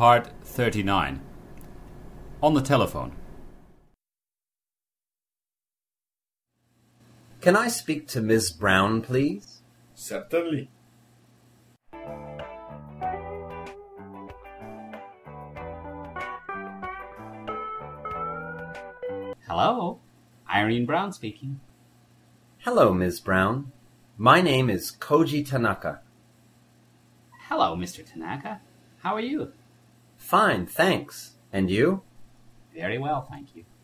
Part 39. On the telephone. Can I speak to Ms. Brown, please? Certainly. Hello, Irene Brown speaking. Hello, Ms. Brown. My name is Koji Tanaka. Hello, Mr. Tanaka. How are you? Fine, thanks. And you? Very well, thank you.